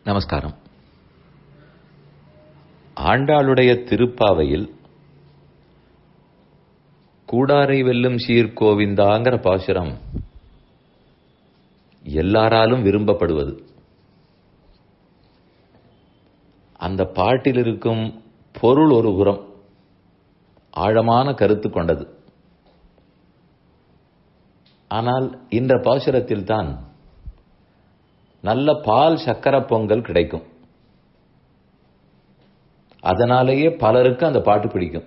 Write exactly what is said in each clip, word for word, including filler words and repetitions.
நமஸ்காரம். ஆண்டாளுடைய திருப்பாவையில் கூடாரை வெல்லும் சீர்கோவிந்தாங்கிற பாசுரம் எல்லாராலும் விரும்பப்படுவது. அந்த பாட்டில் இருக்கும் பொருள் ஒரு புறம் ஆழமான கருத்து கொண்டது. ஆனால் இந்த பாசுரத்தில் தான் நல்ல பால் சக்கர பொங்கல் கிடைக்கும். அதனாலேயே பலருக்கு அந்த பாட்டு பிடிக்கும்.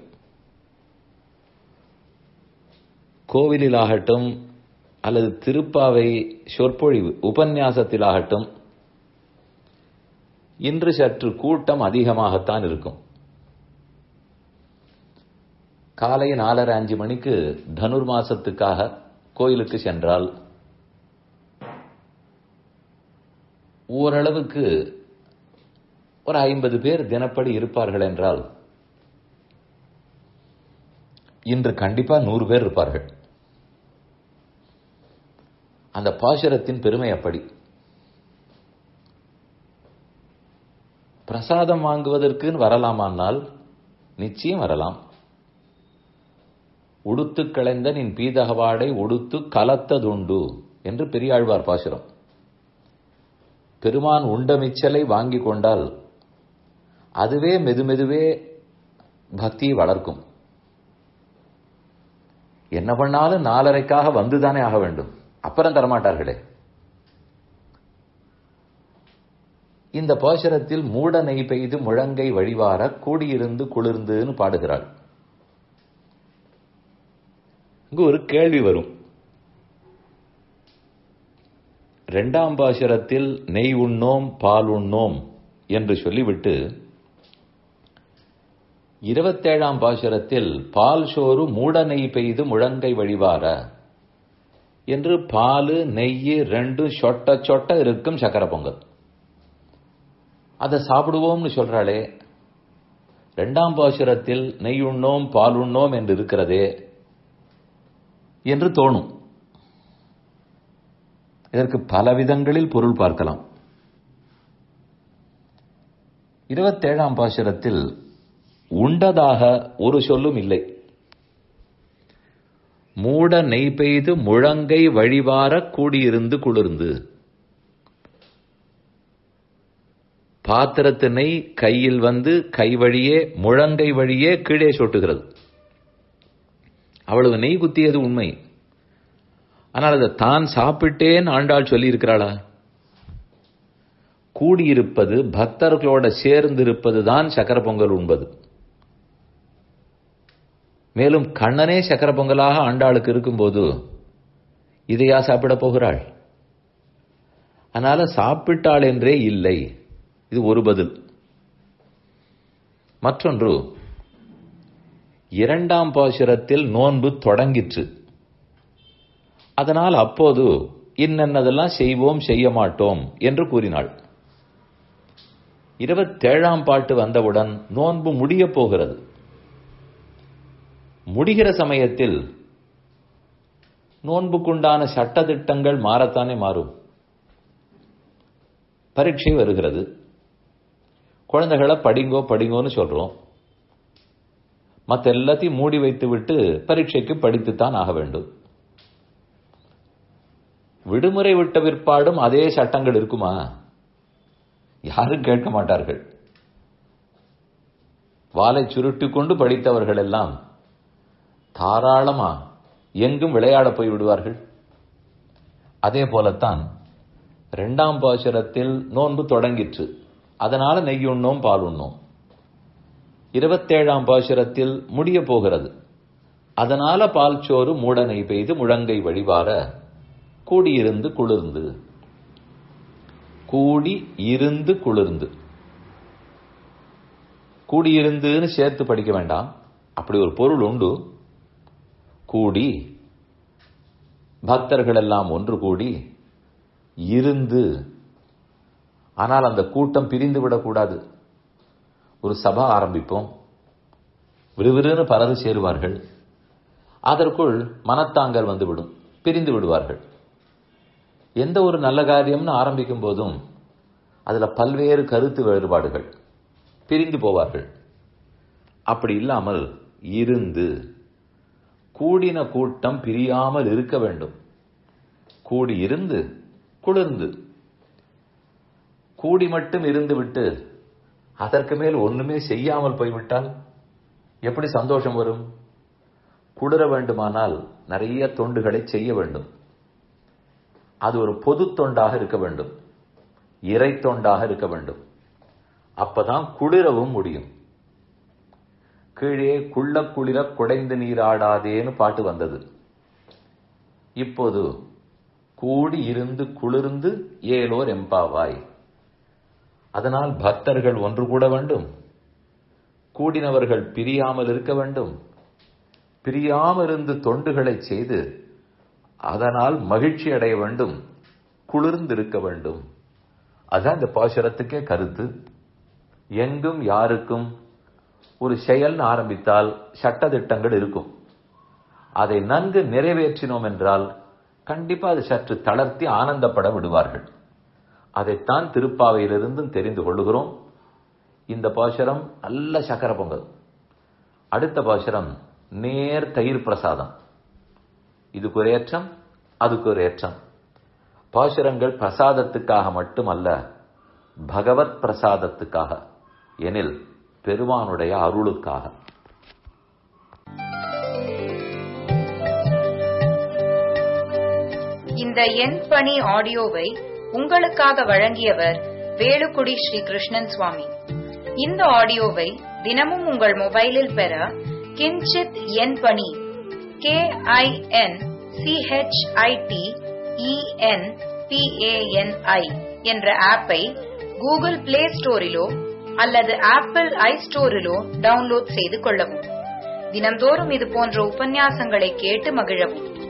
கோவிலிலாகட்டும் அல்லது திருப்பாவை சொற்பொழிவு உபன்யாசத்திலாகட்டும் இன்று சற்று கூட்டம் அதிகமாகத்தான் இருக்கும். காலை நாலரை அஞ்சு மணிக்கு தனுர் மாசத்துக்காக கோயிலுக்கு சென்றால் ஓரளவுக்கு ஒரு ஐம்பது பேர் தினப்படி இருப்பார்கள் என்றால் இன்று கண்டிப்பா நூறு பேர் இருப்பார்கள். அந்த பாசுரத்தின் பெருமை அப்படி. பிரசாதம் வாங்குவதற்கு வரலாமானால் நிச்சயம் வரலாம். உடுத்து களைந்த நின் பீதகவாடை உடுத்து கலத்ததுண்டு என்று பெரியாழ்வார் பாசுரம். பெருமான் உண்டமிச்சலை வாங்கி கொண்டால் அதுவே மெதுமெதுவே பக்தியை வளர்க்கும். என்ன பண்ணாலும் நாலரைக்காக வந்துதானே ஆக வேண்டும், அப்புறம் தரமாட்டார்களே. இந்த பாசுரத்தில் மூட நெய் பெய்து முழங்கை வழிவார கூடியிருந்து குளிர்ந்துன்னு பாடுகிறாள். இங்கு ஒரு கேள்வி வரும். இரண்டாம் பாசுரத்தில் நெய் உண்ணோம் பால் உண்ணோம் என்று சொல்லிவிட்டு இருபத்தேழாம் பாசுரத்தில் பால் சோறு மூட நெய் பெய்து முழங்கை வழிவார என்று பால் நெய் ரெண்டும் சொட்ட சொட்ட இருக்கும் சக்கர பொங்கல். அதை சாப்பிடுவோம்னு சொல்றாளே. இரண்டாம் பாசுரத்தில் நெய் உண்ணோம் பால் உண்ணோம் என்று இருக்கிறதே என்று தோணும். இதற்கு பல விதங்களில் பொருள் பார்க்கலாம். இருபத்தேழாம் பாசுரத்தில் உண்டதாக ஒரு சொல்லும் இல்லை. மூட நெய் பெய்து முழங்கை வழிவார கூடியிருந்து குளிர்ந்து. பாத்திரத்து நெய் கையில் வந்து கை வழியே முழங்கை வழியே கீழே சொட்டுகிறது. அவ்வளவு நெய் குத்தியது உண்மை. ஆனால் அதை தான் சாப்பிட்டேன் ஆண்டாள் சொல்லி இருக்கிறாளா? கூடியிருப்பது பக்தர்களோட சேர்ந்து இருப்பது தான் சக்கர பொங்கல் உண்பது. மேலும் கண்ணனே சக்கர பொங்கலாக ஆண்டாளுக்கு இருக்கும்போது இதையா சாப்பிட போகிறாள்? அதனால சாப்பிட்டாள் என்றே இல்லை. இது ஒரு பதில். மற்றொன்று, இரண்டாம் பாசுரத்தில் நோன்பு தொடங்கிற்று. அதனால் அப்போது இன்னென்னதெல்லாம் செய்வோம் செய்ய மாட்டோம் என்று கூறினாள். இருபத்தேழாம் பாட்டு வந்தவுடன் நோன்பு முடிய போகிறது. முடிகிற சமயத்தில் நோன்புக்குண்டான சட்டதிட்டங்கள் மாறத்தானே மாறும். பரீட்சை வருகிறது. குழந்தைகளை படிங்கோ படிங்கோன்னு சொல்றோம். மற்ற எல்லாத்தையும் மூடி வைத்து விட்டு பரீட்சைக்கு படித்துத்தான் ஆக வேண்டும். விடுமுறை விட்ட பிற்பாடும் அதே சட்டங்கள் இருக்குமா? யாரும் கேட்க மாட்டார்கள். வாளை சுருட்டி கொண்டு படித்தவர்கள் எல்லாம் தாராளமா எங்கும் விளையாட போய் விடுவார்கள். அதே போலத்தான் இரண்டாம் பாசுரத்தில் நோன்பு தொடங்கிற்று. அதனால நெய் உண்ணோம் பால் உண்ணோம். இருபத்தேழாம் பாசுரத்தில் முடிய போகிறது. அதனால பால் சோறு மூட நெய் பெய்து முழங்கை வழிவார கூடியிருந்து குளிர்ந்து. கூடி இருந்து குளிர்ந்து. கூடியிருந்துன்னு சேர்த்து படிக்க வேண்டாம். அப்படி ஒரு பொருள் உண்டு. கூடி பக்தர்கள் எல்லாம் ஒன்று கூடி இருந்து. ஆனால் அந்த கூட்டம் பிரிந்து விடக்கூடாது. ஒரு சபா ஆரம்பிப்போம். விறுவிறுன்னு பலரும் சேருவார்கள். அதற்குள் மனத்தாங்கல் வந்துவிடும், பிரிந்து விடுவார்கள். எந்த ஒரு நல்ல காரியம்னு ஆரம்பிக்கும் போதும் அதுல பல்வேறு கருத்து வேறுபாடுகள், பிரிந்து போவார்கள். அப்படி இல்லாமல் இருந்து கூடின கூட்டம் பிரியாமல் இருக்க வேண்டும். கூடி இருந்து குளிர்ந்து, கூடி மட்டும் இருந்து விட்டு அதற்கு மேல் ஒண்ணுமே செய்யாமல் போய்விட்டால் எப்படி சந்தோஷம் வரும்? குளிர வேண்டுமானால் நிறைய தொண்டுகளை செய்ய வேண்டும். அது ஒரு பொது தொண்டாக இருக்க வேண்டும், இறை தொண்டாக இருக்க வேண்டும். அப்பதான் குளிரவும் முடியும். கீழே குள்ள குளிர குடைந்து நீராடாதேன்னு பாட்டு வந்தது. இப்போது கூடி இருந்து குளிர்ந்து ஏலோர் எம்பாவாய். அதனால் பக்தர்கள் ஒன்று கூட வேண்டும், கூடினவர்கள் பிரியாமல் இருக்க வேண்டும், பிரியாமல் இருந்து தொண்டுகளை செய்து அதனால் மகிழ்ச்சி அடைய வேண்டும், குளிர்ந்திருக்க வேண்டும். அதுதான் இந்த பாசுரத்துக்கே கருத்து. எங்கும் யாருக்கும் ஒரு செயல் ஆரம்பித்தால் சட்ட திட்டங்கள் இருக்கும். அதை நன்கு நிறைவேற்றினோம் என்றால் கண்டிப்பா அது சற்று தளர்த்தி ஆனந்தப்பட விடுவார்கள். அதைத்தான் திருப்பாவையிலிருந்தும் தெரிந்து கொள்ளுகிறோம். இந்த பாசுரம் நல்ல சக்கர பொங்கல். அடுத்த பாசுரம் நேர் தயிர் பிரசாதம். இதுக்கு ஒரு ஏற்றம், அதுக்கு ஒரு ஏற்றம். பாசுரங்கள் பிரசாதத்துக்காக மட்டுமல்ல, பகவத் பிரசாதத்துக்காக, எனில் பெருமானுடைய அருளுக்காக. இந்த என் பணி ஆடியோவை உங்களுக்காக வழங்கியவர் வேலுக்குடி ஸ்ரீ கிருஷ்ணன் சுவாமி. இந்த ஆடியோவை தினமும் உங்கள் மொபைலில் பெற கிஞ்சித் என் பணி கே ஐ என் சிஹெச்ஐடி இஎன் பிஏஎன்ஐ என்ற ஆப்பை கூகுள் பிளே ஸ்டோரிலோ அல்லது ஆப்பிள் ஐ ஸ்டோரிலோ டவுன்லோட் செய்து கொள்ளவும். தினம்தோறும் இது போன்ற உபன்யாசங்களை கேட்டு மகிழவும்.